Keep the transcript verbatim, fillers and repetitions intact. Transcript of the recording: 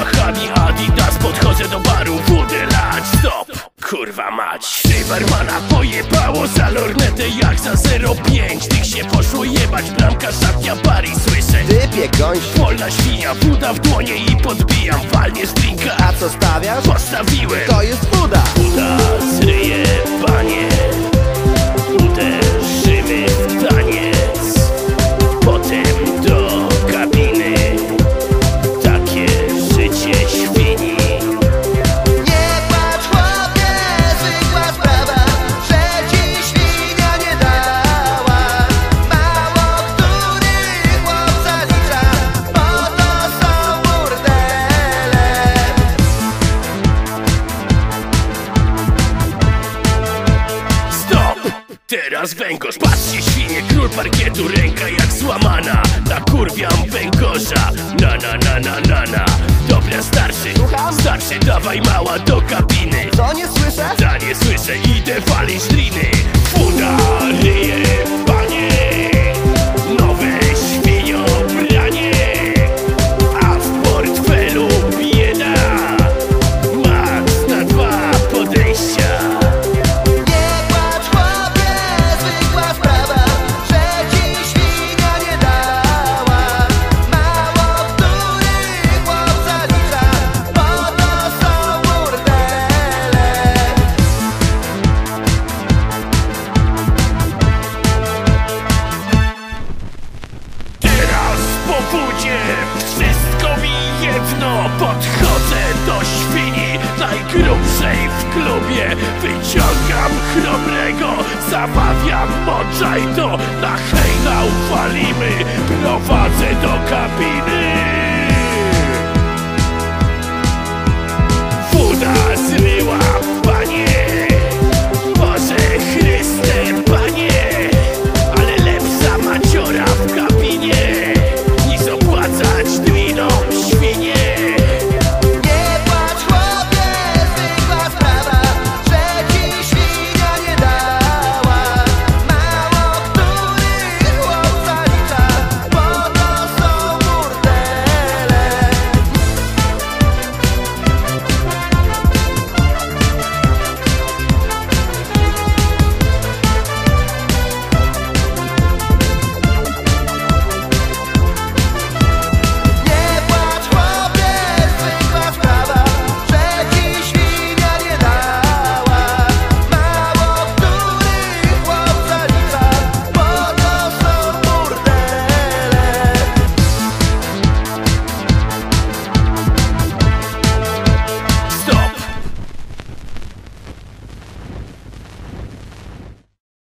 zamachami Adidas podchodzę do baru, wódę lać, stop, kurwa mać. Ty barmana pojebało za lornetę jak za zero pięć. Tych się poszło jebać, bramka szapia bari, słyszę Typie gońś, wolna świnia, woda w dłonie i podbijam. Walniesz drinka, a co stawiasz? postawiłem. To jest woda. Woda zryje panie, uderzymy w taniec, potem do kabiny. Takie życie świni. Nie płacz chłopie, zwykła sprawa, że ci świnia nie dała. Mało który chłop zalicza, bo to są burdele. Stop! Teraz węgorz, patrzcie świnie, król parkietu, ręka jak złamana. Nakurwiam węgorza, na na na na na na. Dobra starszy, starszy, dawaj mała do kabiny. Co nie słyszę? Ja nie słyszę, idę walić driny. Woda ryje panie, nowe świnio branie, a w portfelu bieda. Max na dwa podejścia. Nie płacz chłopie, zwykła sprawa, że ci świnia nie dała. Mało który chłop zalicza, bo to są burdele. Teraz po budzie wszystko mi jedno. Podchodzę do świni najgrubszej w klubie. Wyciągam chrobrego, zabawiam moczaj to. Na hejnał walimy, prowadzę do kabiny.